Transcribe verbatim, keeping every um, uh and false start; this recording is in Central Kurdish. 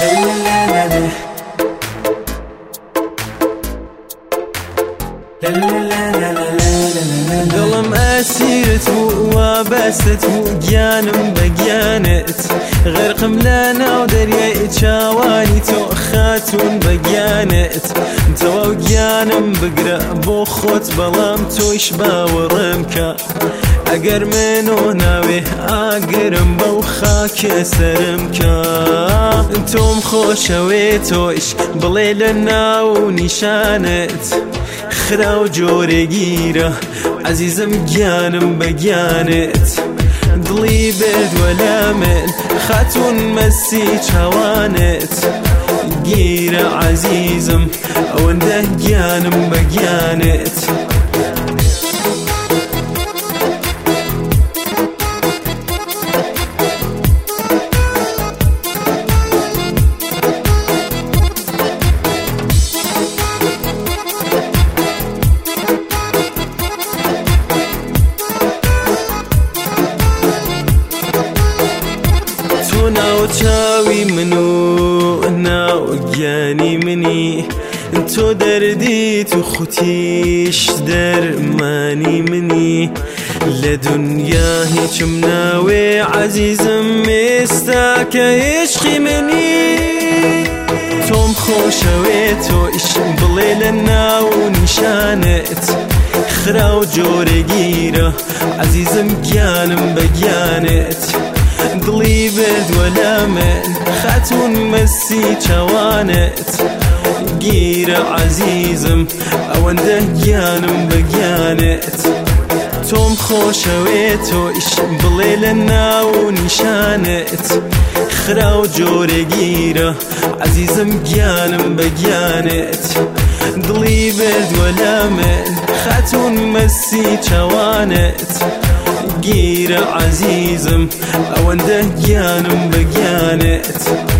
دڵم ئەسیرت بوو وا بەستت بوو گیانم بە گیانت غەرقم لە ناو دەریای چاوانی تۆ خاتون بە گیانت تەواو گیانم بگرە بۆ خۆت بەڵام تۆیش باوەڕم کە ئەگەر منۆ ناوێ ئاگرم بەو خاکێ سەرم کە تۆم خۆشەوێ تۆیش بڵێ لە ناو نیشانت خرا و جۆرەگیرە عەزیزم گیانم بە گیانت دڵی بردووە لە من خاتون مەسی چاوانت گیرە عەزیزم ئەوەندە گیانم بە گیانت ناو چاوی منو ناو گیانی منی تۆ دەردی تو خوتیش دەرمانی منی لە دنیا هیچم ناوێ عەزیزم ئێستا کە عشقی منی تۆم خۆشەوێ تۆیش بڵێ لە ناو نیشانت خرا و جۆرەگیرە عەزیزم گیانم بە گیانت دڵی بردووە لە من خاتون مەسی چاوانت گیرە عەزیزم ئەوەندە گیانم بە گیانت تۆم خۆشەوێ تۆیش بڵێ لە ناو نیشانت خرا و جۆرەگیرە عەزیزم گیانم بە گیانت دڵی بردووە لە من خاتون مەسی چاوانت گیرە عەزیزم ئەوەندە گیانم بە گیانت